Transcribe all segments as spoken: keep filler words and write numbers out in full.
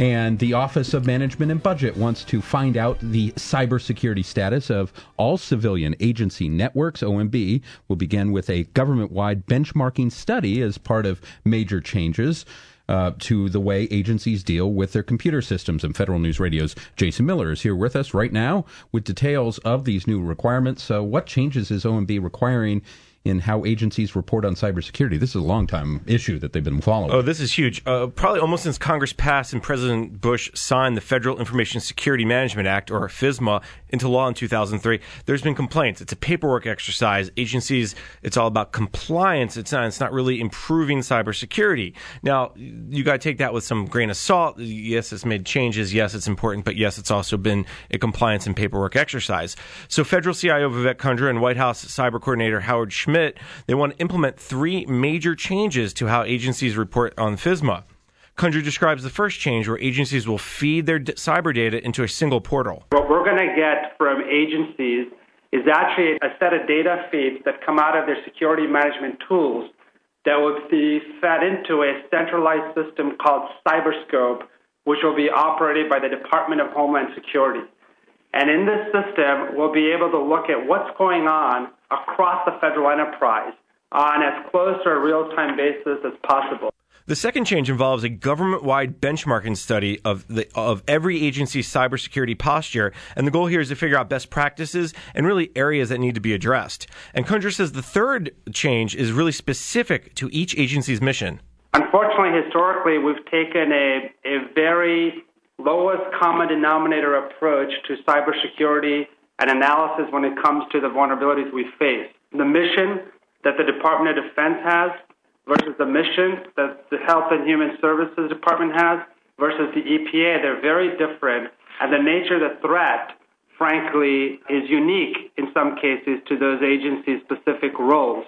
And the Office of Management and Budget wants to find out the cybersecurity status of all civilian agency networks. O M B will begin with a government-wide benchmarking study as part of major changes uh, to the way agencies deal with their computer systems. And Federal News Radio's Jason Miller is here with us right now with details of these new requirements. So what changes is O M B requiring in how agencies report on cybersecurity? This is a long-time issue that they've been following. Oh, this is huge. Uh, probably almost since Congress passed and President Bush signed the Federal Information Security Management Act, or FISMA, into law in two thousand three, there's been complaints. It's a paperwork exercise. Agencies, it's all about compliance. It's not, it's not really improving cybersecurity. Now, you got to take that with some grain of salt. Yes, it's made changes. Yes, it's important. But yes, it's also been a compliance and paperwork exercise. So Federal C I O Vivek Kundra and White House Cyber Coordinator Howard Schmidt, they want to implement three major changes to how agencies report on FISMA. Kundra describes the first change, where agencies will feed their d- cyber data into a single portal. What we're going to get from agencies is actually a set of data feeds that come out of their security management tools that will be fed into a centralized system called Cyberscope, which will be operated by the Department of Homeland Security. And in this system, we'll be able to look at what's going on across the federal enterprise on as close to a real-time basis as possible. The second change involves a government-wide benchmarking study of the of every agency's cybersecurity posture, and the goal here is to figure out best practices and really areas that need to be addressed. And Kundra says the third change is really specific to each agency's mission. Unfortunately, historically, we've taken a, a very lowest common denominator approach to cybersecurity and analysis when it comes to the vulnerabilities we face. The mission that the Department of Defense has versus the mission that the Health and Human Services Department has versus the E P A, they're very different. And the nature of the threat, frankly, is unique in some cases to those agencies' specific roles.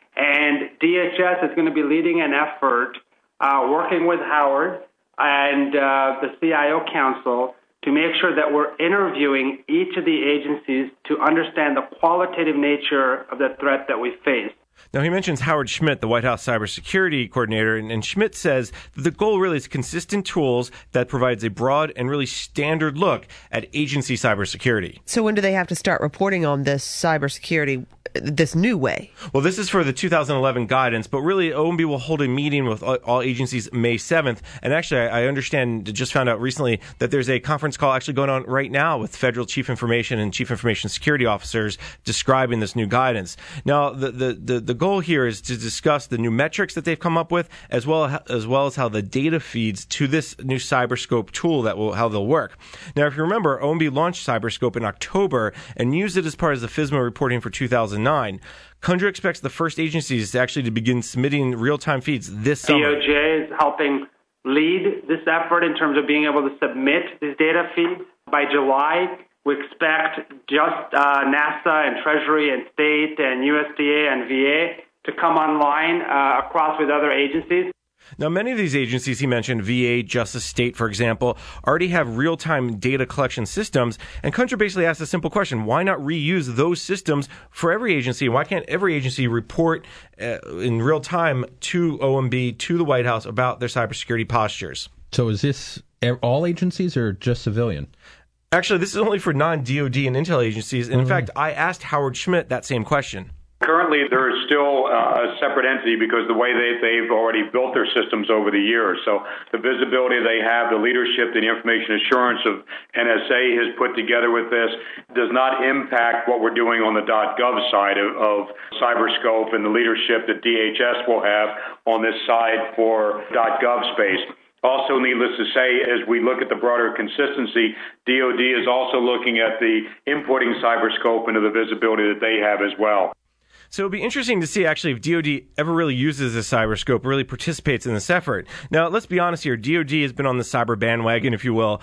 And D H S is going to be leading an effort, uh, working with Howard and uh, the C I O Council, to make sure that we're interviewing each of the agencies to understand the qualitative nature of the threat that we face. Now, he mentions Howard Schmidt, the White House cybersecurity coordinator, and, and Schmidt says that the goal really is consistent tools that provides a broad and really standard look at agency cybersecurity. So when do they have to start reporting on this cybersecurity this new way? Well, this is for the two thousand eleven guidance, but really O M B will hold a meeting with all, all agencies May seventh. And actually, I, I understand, just found out recently, that there's a conference call actually going on right now with federal chief information and chief information security officers describing this new guidance. Now, the the, the, the goal here is to discuss the new metrics that they've come up with, as well as well as how the data feeds to this new Cyberscope tool, that will how they'll work. Now, if you remember, O M B launched Cyberscope in October and used it as part of the FISMA reporting for two thousand nine. Kundra expects the first agencies to actually to begin submitting real-time feeds this summer. D O J is helping lead this effort in terms of being able to submit these data feeds. By July, we expect just uh, NASA and Treasury and State and U S D A and V A to come online uh, across with other agencies. Now, many of these agencies he mentioned, V A, Justice, State, for example, already have real-time data collection systems. And Kundra basically asked a simple question: why not reuse those systems for every agency? Why can't every agency report uh, in real time to O M B, to the White House, about their cybersecurity postures? So is this all agencies or just civilian? Actually, this is only for non-D O D and intel agencies. And in mm-hmm. fact, I asked Howard Schmidt that same question. Currently, there is still uh, a separate entity because the way they, they've already built their systems over the years. So the visibility they have, the leadership, the information assurance of N S A has put together with this does not impact what we're doing on the .gov side of, of Cyberscope and the leadership that D H S will have on this side for .gov space. Also, needless to say, as we look at the broader consistency, D O D is also looking at the inputting Cyberscope into the visibility that they have as well. So it'll be interesting to see, actually, if D O D ever really uses the Cyberscope, really participates in this effort. Now, let's be honest here. D O D has been on the cyber bandwagon, if you will,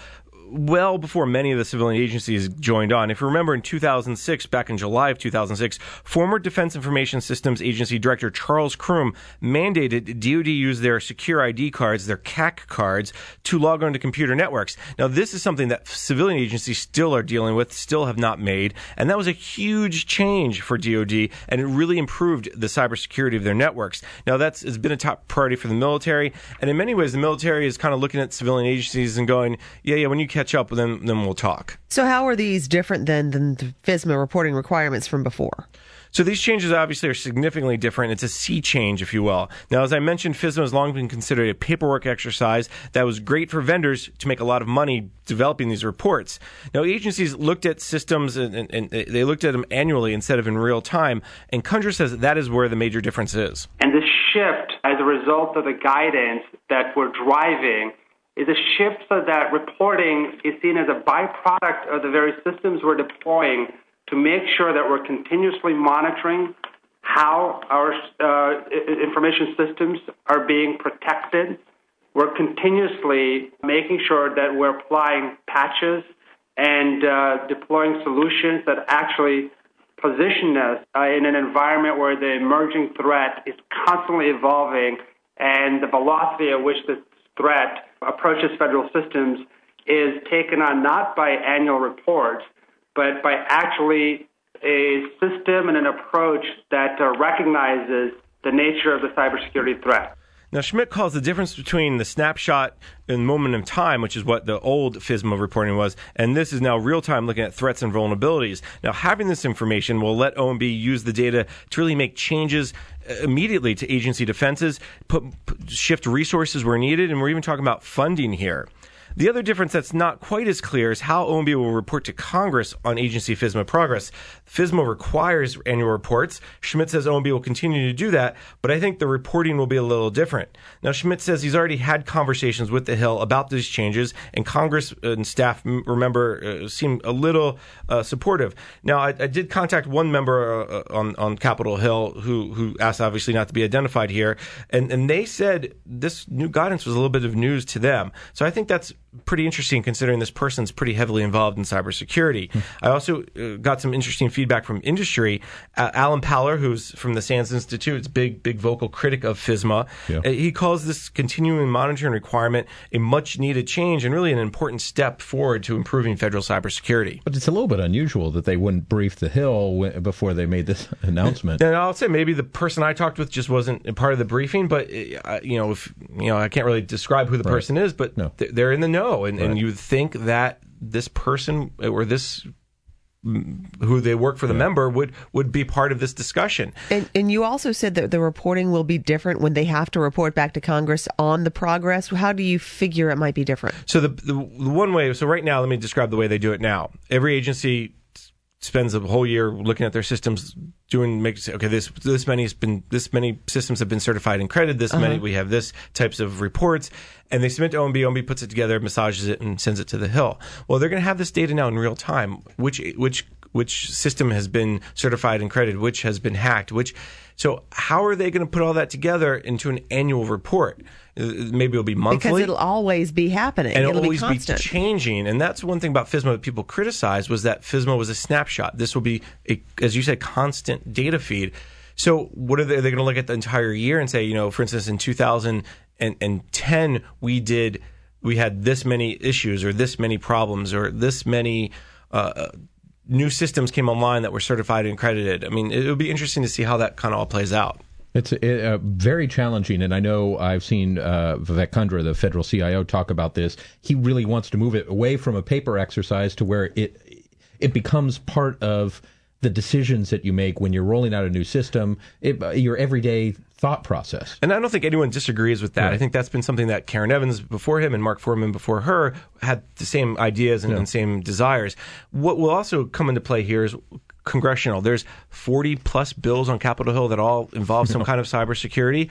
well before many of the civilian agencies joined on. If you remember, in two thousand six, back in July of two thousand six, former Defense Information Systems Agency Director Charles Crum mandated D O D use their secure I D cards, their C A C cards, to log onto computer networks. Now, this is something that civilian agencies still are dealing with, still have not made, and that was a huge change for D O D, and it really improved the cybersecurity of their networks. Now, that's has been a top priority for the military, and in many ways, the military is kind of looking at civilian agencies and going, yeah, yeah, when you catch up with them, then we'll talk. So how are these different than, than the FISMA reporting requirements from before? So these changes obviously are significantly different. It's a sea change, if you will. Now, as I mentioned, FISMA has long been considered a paperwork exercise that was great for vendors to make a lot of money developing these reports. Now, agencies looked at systems and, and, and they looked at them annually instead of in real time, and Kundra says that, that is where the major difference is. And this shift, as a result of the guidance that we're driving, is a shift so that reporting is seen as a byproduct of the very systems we're deploying to make sure that we're continuously monitoring how our uh, information systems are being protected. We're continuously making sure that we're applying patches and uh, deploying solutions that actually position us uh, in an environment where the emerging threat is constantly evolving, and the velocity at which this threat approaches federal systems is taken on not by annual reports, but by actually a system and an approach that uh, recognizes the nature of the cybersecurity threat. Now, Schmidt calls the difference between the snapshot and moment of time, which is what the old FISMA reporting was, and this is now real-time looking at threats and vulnerabilities. Now, having this information will let O M B use the data to really make changes immediately to agency defenses, put, put, shift resources where needed, and we're even talking about funding here. The other difference that's not quite as clear is how O M B will report to Congress on agency FISMA progress. FISMA requires annual reports. Schmidt says O M B will continue to do that, but I think the reporting will be a little different. Now, Schmidt says he's already had conversations with the Hill about these changes, and Congress and staff, remember, uh, seem a little uh, supportive. Now, I, I did contact one member uh, on, on Capitol Hill who, who asked, obviously, not to be identified here, and, and they said this new guidance was a little bit of news to them. So I think that's pretty interesting considering this person's pretty heavily involved in cybersecurity. Mm. I also uh, got some interesting feedback from industry. Uh, Alan Paller, who's from the SANS Institute, is a big, big vocal critic of FISMA. Yeah. Uh, he calls this continuing monitoring requirement a much needed change and really an important step forward to improving federal cybersecurity. But it's a little bit unusual that they wouldn't brief the Hill w- before they made this announcement. And I'll say maybe the person I talked with just wasn't a part of the briefing, but uh, you know, if you know, I can't really describe who the right. person is, but no. th- they're in the know. And, right. and you would think that this person or this who they work for the yeah. member would, would be part of this discussion. And, and you also said that the reporting will be different when they have to report back to Congress on the progress. How do you figure it might be different? So the, the, the one way, so right now, let me describe the way they do it now. Every agency spends a whole year looking at their systems, doing make okay this this many has been this many systems have been certified and credited. This uh-huh. many we have this types of reports, and they submit to O M B. O M B puts it together, massages it, and sends it to the Hill. Well, they're going to have this data now in real time. Which which which system has been certified and credited? Which has been hacked? Which so how are they going to put all that together into an annual report? Maybe it'll be monthly. Because it'll always be happening. And it'll, it'll always be, constant. be changing. And that's one thing about FISMA that people criticized was that FISMA was a snapshot. This will be, a, as you said, constant data feed. So what are they, are they going to look at the entire year and say, you know, for instance, in two thousand ten, we did, we had this many issues or this many problems or this many uh, new systems came online that were certified and credited. I mean, it would be interesting to see how that kind of all plays out. It's uh, very challenging, and I know I've seen uh, Vivek Kundra, the federal C I O, talk about this. He really wants to move it away from a paper exercise to where it it becomes part of the decisions that you make when you're rolling out a new system, it, your everyday thought process. And I don't think anyone disagrees with that. Right. I think that's been something that Karen Evans before him and Mark Foreman before her had the same ideas and, yeah. and same desires. What will also come into play here is congressional. There's forty plus bills on Capitol Hill that all involve some kind of cybersecurity.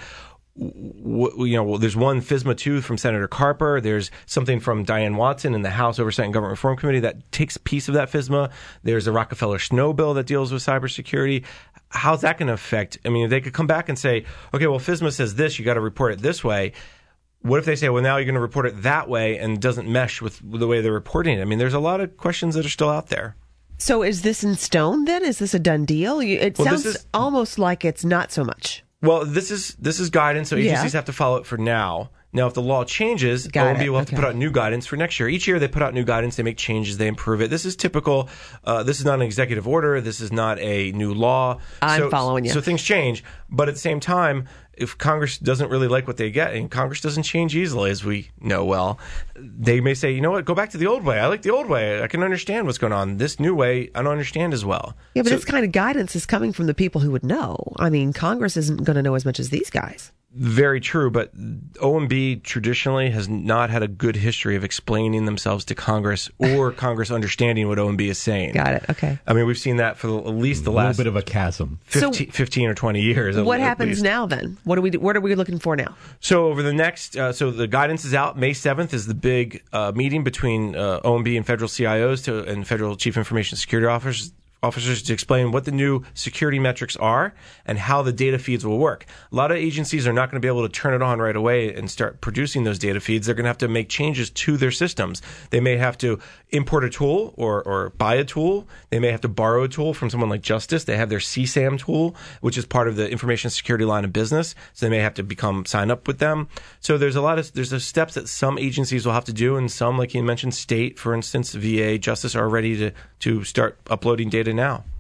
You know, there's one FISMA two from Senator Carper. There's something from Diane Watson in the House Oversight and Government Reform Committee that takes a piece of that FISMA. There's a Rockefeller Snow bill that deals with cybersecurity. How's that going to affect? I mean, they could come back and say, okay, well, FISMA says this, you got to report it this way. What if they say, well, now you're going to report it that way and it doesn't mesh with the way they're reporting it? I mean, there's a lot of questions that are still out there. So is this in stone then? Is this a done deal? You- It Well, sounds this is- almost like it's not so much. Well, this is this is guidance, so Yeah. agencies have to follow it for now. Now, if the law changes, Got O M B it. will have Okay. to put out new guidance for next year. Each year, they put out new guidance, they make changes, they improve it. This is typical. Uh, this is not an executive order. This is not a new law. I'm so, following you. So things change, but at the same time, if Congress doesn't really like what they get, and Congress doesn't change easily, as we know well, they may say, you know what, go back to the old way. I like the old way. I can understand what's going on. This new way, I don't understand as well. Yeah, but So- this kind of guidance is coming from the people who would know. I mean, Congress isn't going to know as much as these guys. Very true, but O M B traditionally has not had a good history of explaining themselves to Congress or Congress understanding what O M B is saying. Got it. Okay. I mean, we've seen that for at least the A little last bit of a chasm. fifteen, fifteen or twenty years. What at happens least. now then? What are we what are we looking for now? So over the next, uh, so the guidance is out. May seventh is the big uh, meeting between uh, O M B and federal C I Os to, and federal chief information security officers. officers to explain what the new security metrics are and how the data feeds will work. A lot of agencies are not going to be able to turn it on right away and start producing those data feeds. They're going to have to make changes to their systems. They may have to import a tool or, or buy a tool. They may have to borrow a tool from someone like Justice. They have their C SAM tool, which is part of the information security line of business. So they may have to become sign up with them. So there's a lot of there's a steps that some agencies will have to do, and some, like you mentioned, state, for instance, V A, Justice, are ready to to start uploading data now.